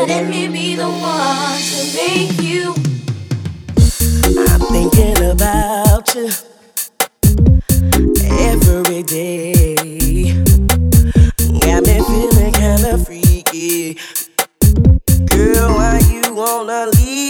Let me be the one to make you. I'm thinking about you every day. Got me feeling kinda freaky. Girl, why you wanna leave?